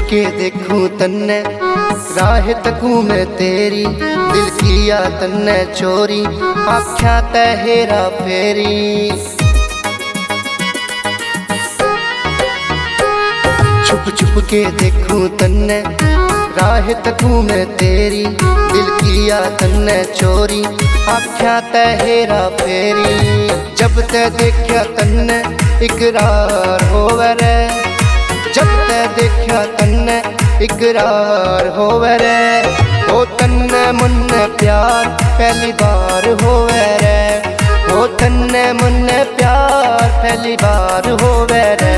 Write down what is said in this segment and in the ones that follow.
के देखूं तन्ने राह तकूं मैं तेरी, दिल किया तन्ने चोरी आख्या तै हेरा फेरी। छुप छुप के देखूं तन्ने राह तकूं मैं तेरी, दिल किया तन्ने चोरी आख्या तै हेरा फेरी। जब तै देखा तन्ने इकरार होवे रे, जब तै देखा तन्ने इकरार होवे रे। ओ तन्ने मुन्ने प्यार पहली बार होवे रे, ओ तन्ने मुन्ने प्यार पहली बार होवे रे।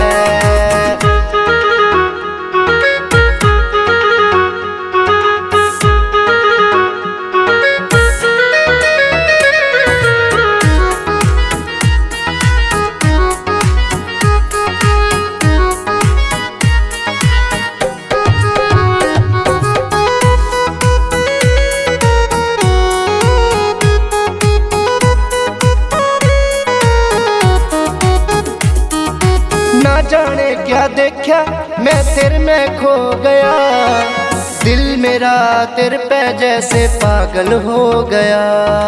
ना जाने क्या देखा मैं तेरे में खो गया, दिल मेरा तेरे पे जैसे पागल हो गया।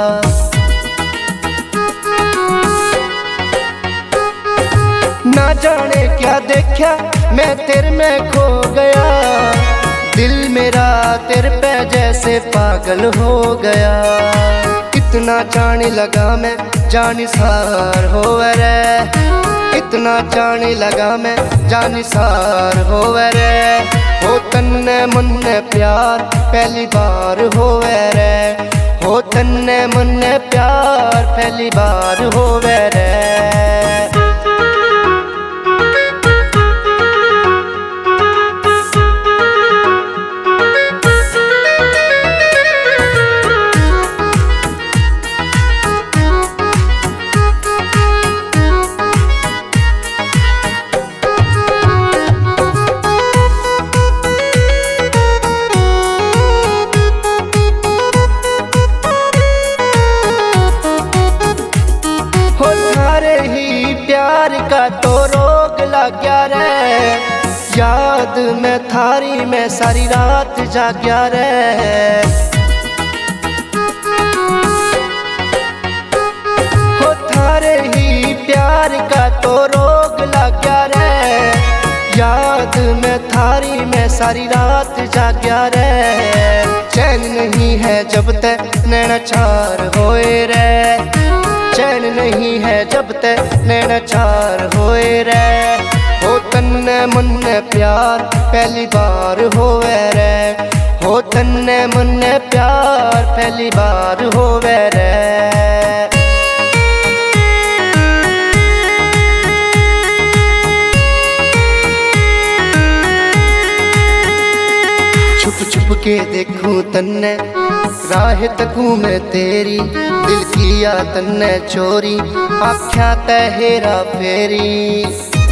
ना जाने क्या देखा मैं तेरे में खो गया, दिल मेरा तेरे पे जैसे पागल हो गया। इतना जाने लगा मैं जानिसार होवे रे, इतना जाने लगा मैं जानिसार होवे रे। हो तन्ने मुन्ने प्यार पहली बार होवे रे, हो तन्ने मुन्ने प्यार पहली बार होवे रे। प्यार का तो रोग लग गया रे, याद में थारी में सारी रात जाग्या रे। हो थारे ही प्यार का तो रोग लग गया रे, याद में थारी में सारी रात जाग्या रे। चैन नहीं है जब तक नैना चार होए रे, चैन नहीं है जब तक नैना चार होए रे। हो तन्ने मुन्ने प्यार पहली बार होवे रे, हो तन्ने मुन्ने प्यार पहली बार होवे रे। छुप छुप के देखूं तन्ने राह तकूं मैं तेरी, दिल किया तन्ने चोरी आख्या तै हेरा फेरी।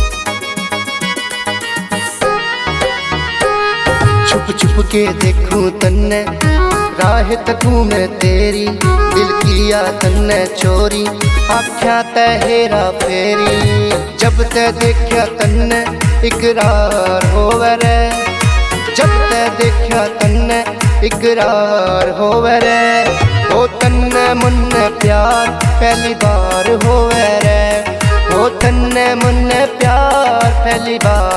छुप छुप के देखूं तन्ने राह तकूं मैं तेरी, दिल किया तन्ने चोरी आख्या तै हेरा फेरी। जब तै देखा तन्ने इकरार होवे रे, जब तै देखा तन्ने इकरार होवे रे। ओ तन्ने मुन्ने प्यार पहली बार होवे रे, ओ तन्ने मुन्ने प्यार पहली बार